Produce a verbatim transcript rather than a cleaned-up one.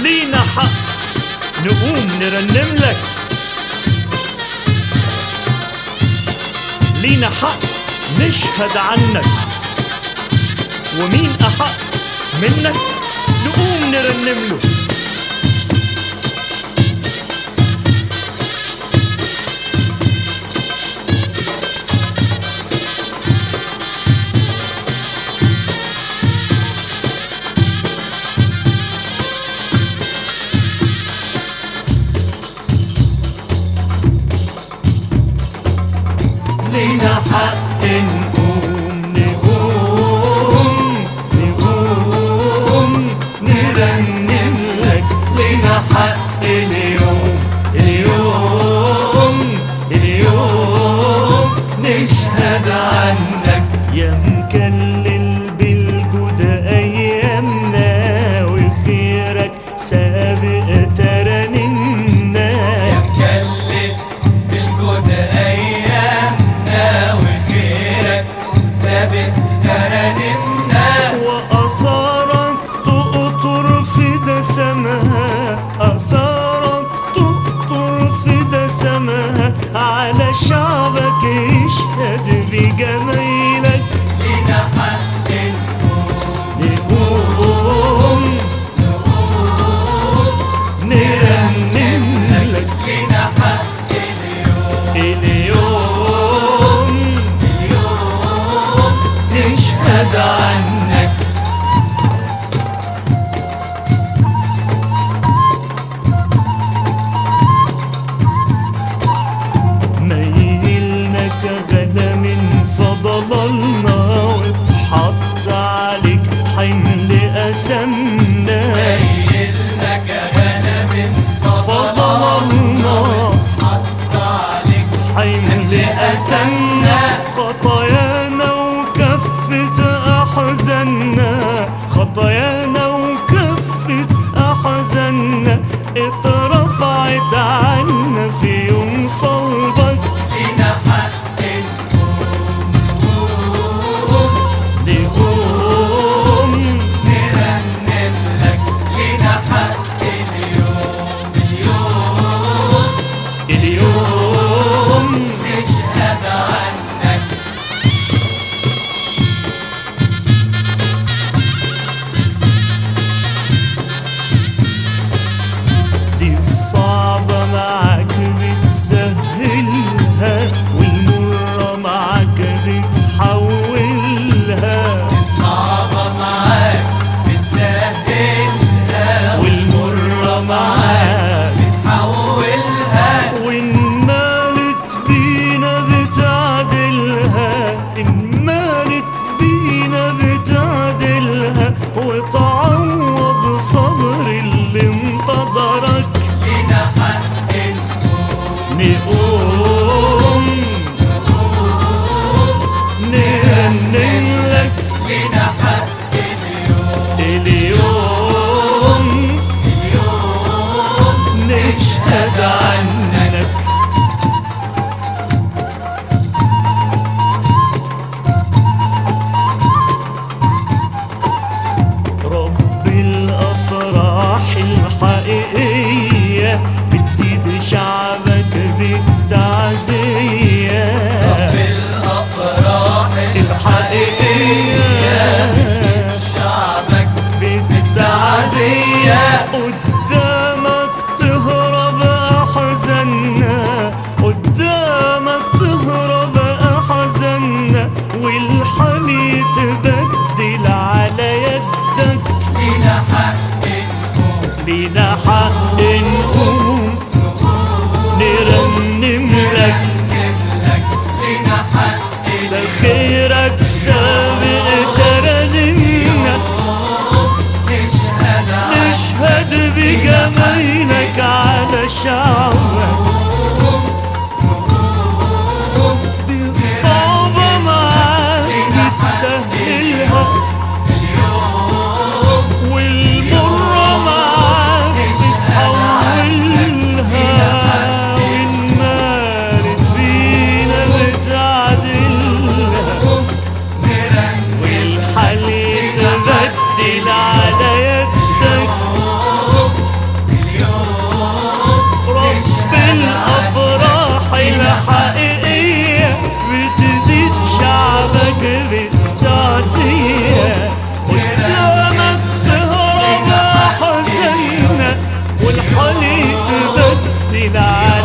لينا حق نقوم نرنم لك، لينا حق نشهد عنك، ومين أحق منك نقوم نرنم له. لينا حق نقوم نقوم نقوم نرنم لك، لينا حق اليوم اليوم اليوم نشهد عنك. يا مكلل بالجود أيامنا وخيرك سابق ترانيمنا، يا مكلل بالجود أيامنا وخيرك سابق ترانيمنا، وآثارك تقطر في دسمها، آثارك تقطر في دسمها على شعبك يشهد بجمايلك. لينا حق نقوم نقوم نرنم لك، لينا حق اليوم اليوم اليوم نشهد عنك. ميلنا كغنم فضللنا واتحط عليك حمل أسمنا، ميلنا كغنم فضللنا حط عليك حمل أثمنا، خطايانا وكفت أحزاننا، خطايانا وكفت أحزاننا اترفعت عنا في يوم صلبك. لينا حق نقوم نقوم نرنم لك، لينا حق اليوم اليوم اليوم نشهد عنك. دي الصعبة معاك بتسهلها، والمرة معاك بتحولها، الصعبة معاك بتسهلها والمرة معاك بتحولها، وإن مالت بينا بتعدلها، إن مالت بينا بتعدلها وتعوض صبر اللي انتظرك. لينا حق نقوم نرنم لك، لينا حق اليوم اليوم اليوم نشهد عنك. رب الأفراح الحقيقية بتزيد شعبك بالتعزية، رب الأفراح الحقيقية شعبك بالتعزية، قدامك تهرب أحزاننا، قدامك تهرب أحزاننا والحني تبدل على يدك. لينا حق نقوم لينا حق نقوم نرنم لك، لك، لينا حق ده خيرك سابق ترانيمنا، نشهد نشهد بجمايلك على شعبك. دي الصعبة معاك بتسهلها، والمرة معاك بتحولها، وإن مالت بينا بتعدلها، والحل تبدل على يدك. لنا